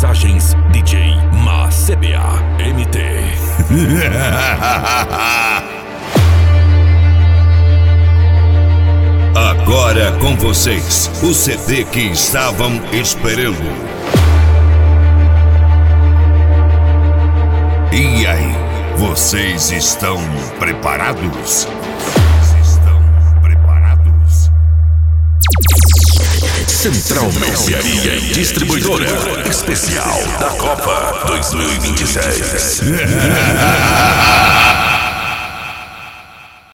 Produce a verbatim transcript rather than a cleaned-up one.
Mixagens D J Macebea M T. Agora com vocês, o C D que estavam esperando. E aí, vocês estão preparados? Central Mercearia e Distribuidora Especial da Copa dois mil e vinte e seis.